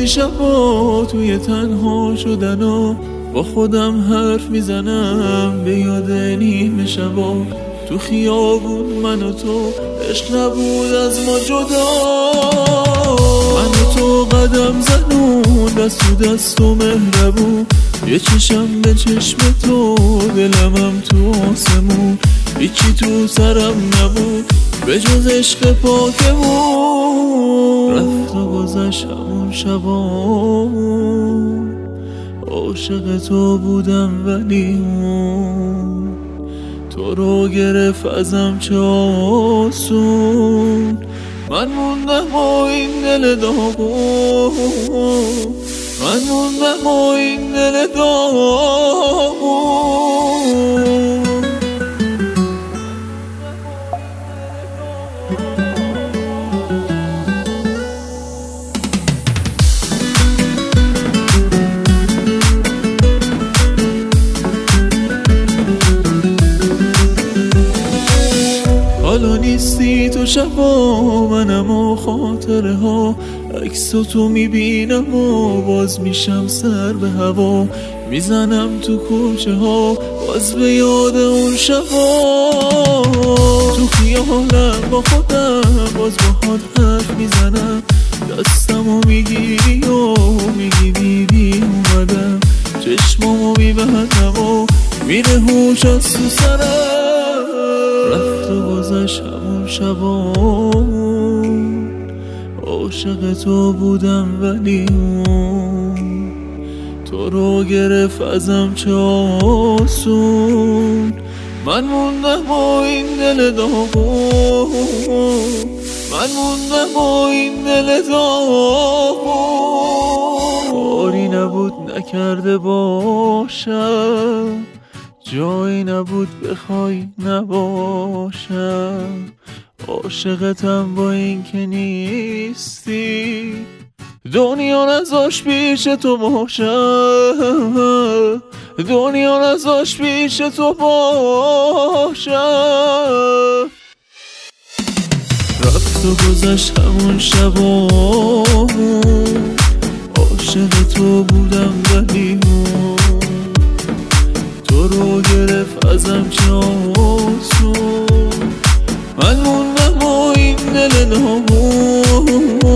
بعضی شبا توی تنها شدن و با خودم حرف میزنم به یاد نیمه شبا تو خیابون من و تو عشق نبود از ما جدا من و تو قدم زنون دست تو دست و مهربون یه چشم به چشم تو دلمم تو آسمون هیچی تو سرم نبود به جز عشق پاکمون رفت و گذشت همون شبامون عاشق تو بودم ولی تو رو گرفت ازم چه آسون من موندم با این دل داغون من موندم با این دل داغون حالا نیستی تو شبا منم و خاطره ها عکس تو میبینم و باز میشم سر به هوا میزنم تو کوچه ها باز به یاد اون شبا تو خیالم با خودم باز باهات حرف میزنم دستمو میگیری و میگی دیدی اومدم چشمامو میبندم و میره هوش از تو سرم رفت و گذشت همون شبامون عاشق تو بودم ولی تو رو گرفت ازم چه آسون من موندم با این دل داغون من موندم با این دل داغون کاری نبود نکرده باشم جایی نبود بخوای نباشم عاشقتم با این که نیستی دنیا نذاش پیش تو باشم دنیا نذاش پیش تو باشم رفت و گذشت همون شبامون عاشق تو بودم ولی تو رو گرفت ازم چه آسون من موندم با این دل نامون